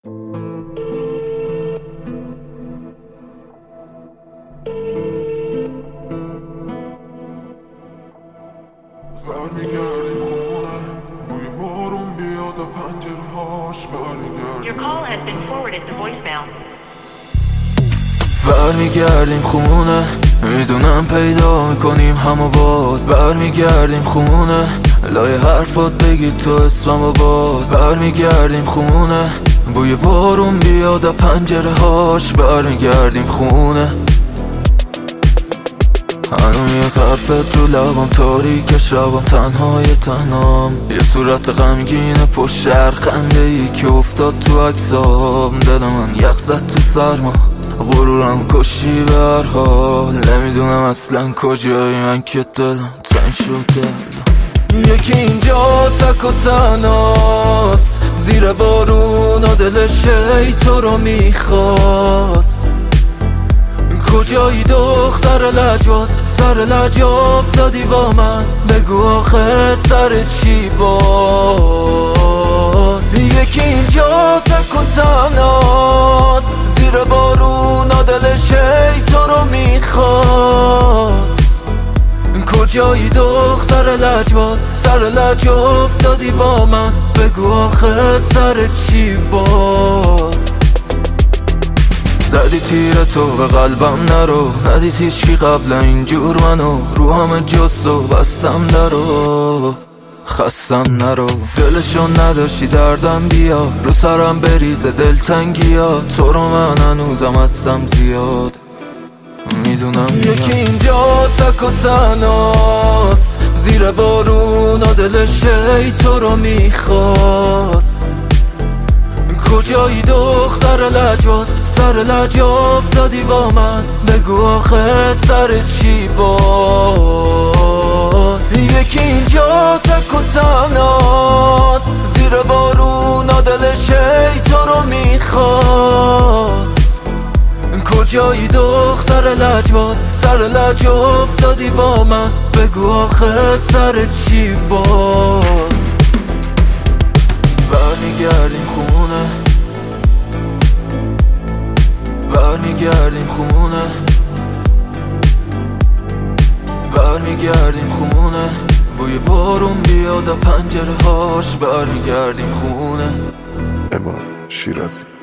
برمیگردیم خونه بوی بارون بیاد و پنجره هاش Your call has been forwarded to voicemail. برمیگردیم خونه، میدونم پیدا میکنیم همو باز. برمیگردیم خونه، لای حرفات بگی تو اسمم باز. برمیگردیم خونه، بوی بارون بیاد و پنجره هاش. برمیگردیم خونه، هنو میاد حرفت رو لبام، تاریک شبم، تنهای تنام. یه صورت غمگین پشت شهر، خنده ای که افتاد تو عکسام. دل من یخ زد تو سرما، غرورم کشی به هر حال. نمیدونم اصلا کجایی من که دلم تنگ شده. یکی اینجا تک و تنهاست، زیر بارون و دلش تو رو میخواست. کجایی دختر لجباز، سر لج افتادی با من، بگو آخه سر چی باز. یکی اینجا تک و تنهاست، زیر بارون و دلش تو رو میخواست. کجایی دختر لجباز، سر لج افتادی با من، بگو آخه سر چی باز. زدی تیر تو به قلبم نرو، ندید هیچکی قبل اینجور منو. رو همه جستو بستم درو، خستم نرو. دلشون نداشتی دردم بیا، رو سرم بریزه دلتنگی ها. تو رو من هنوزم هستم زیاد، میدونم. یکی اینجا تک و تنهاست، زیر بارون و دلش تو رو میخواست. کجایی دختر لجباز، سر لج افتادی با من، بگو آخه سر چی باز. یکی اینجا تک و تنهاست، زیر بارون و دلش تو رو میخواست. کجایی دختر لجباز، سر لج افتادی با من، بگو آخه سر چی باز. برمیگردیم خونه، برمیگردیم خونه، برمیگردیم خونه. بوی بارون بیاد و پنجره هاش. برمیگردیم خونه. اماد شیرازی.